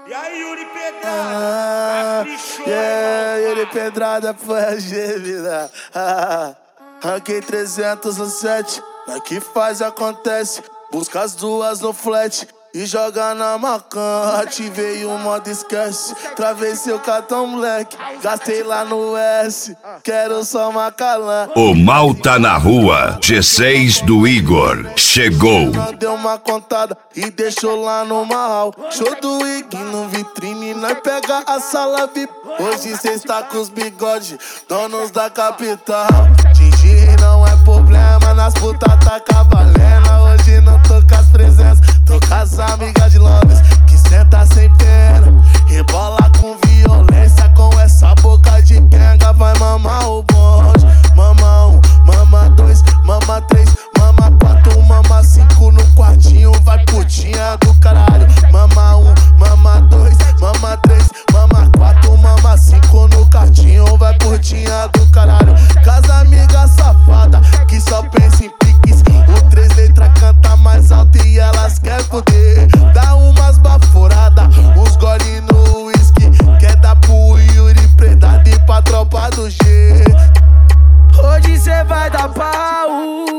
E aí, Yuri Pedrada? Yuri Pedrada foi a gêmea. Ranquei 300 no set. Na que faz acontece. Busca as duas no flat e joga na macan. Ativei o modo esquece. Travei seu cartão moleque. Gastei lá no S. Quero só Macalã. O mal tá na rua. G6 do Igor chegou. Deu uma contada e deixou lá no mal. Show do Igor no vitrine. Nós pega a sala VIP. Hoje cê está com os bigodes, donos da capital. Gigi não é problema. Nas putas tá cavalendo. Hoje não tô com as presenças. Tô com as amigas de Londres que senta sem pena. Rebola com violência. Com essa boca de quenga vai mamar o bonde. Mama 1, mama 2, mama 3, mama 4, mama 5 no quartinho. Vai putinha do caralho. Mama 1, mama 2, mama 3, mama 4, mama 5 no quartinho. Vai putinha do caralho. Casa amiga safada que só pensa em piques. O 3 letras canta mais alto e elas quer poder. Dá umas baforadas, uns gole no whisky. Quer dar pro Yuri Pedrada e pra tropa do G. Hoje cê vai dar pau.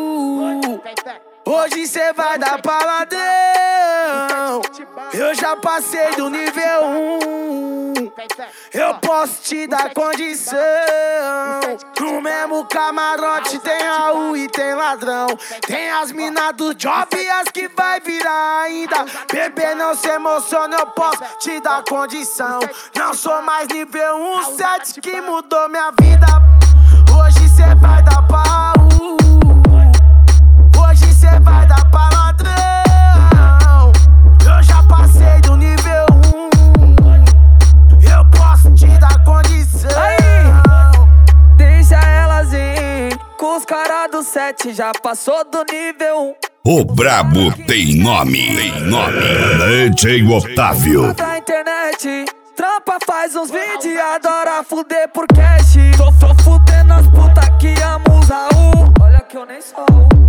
Hoje cê vai dar pra ladrão. Eu já passei do nível 1. Eu posso te dar condição. No mesmo camarote tem Raul e tem ladrão. Tem as minas do job e as que vai virar ainda. Bebê, não se emociona, eu posso te dar condição. Não sou mais nível 1, 7 que mudou minha vida. Hoje cê vai dar pau. Hoje cê vai dar pra ladrão. Eu já passei do nível 1. Eu posso te dar condição. Aí, deixa elas ir. Com os caras do 7 já passou do nível 1. O brabo tem nome. DJ Otávio. Da internet, trampa faz uns vídeos, adora fuder por cash. Tô fudendo as putas que amam os Raul. Olha que eu nem sou.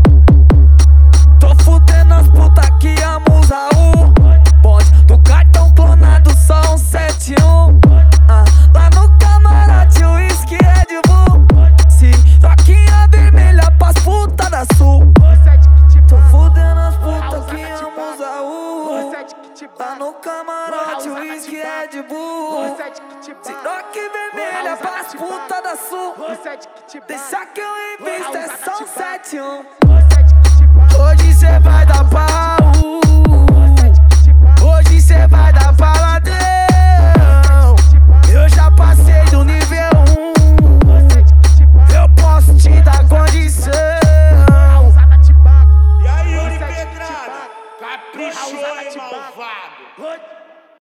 Tô fudendo as putas que amam os Raul. Bonde do cartão clonado, só um 71. Lá no camarote, o uísque Red Bull. Se roquinha vermelha pras putas da Sul. Tô fudendo as putas que amam os Raul. Lá no camarote, o uísque Red Bull. Se roque vermelha pras putas da Sul. Deixa que eu invisto, é só um 71. Hoje cê vai dar pau. Hoje cê vai dar pra ladrão. Eu já passei do nível 1. Eu posso te dar condição. E aí, Yuri Pedrada? Caprichou, hein, malvado?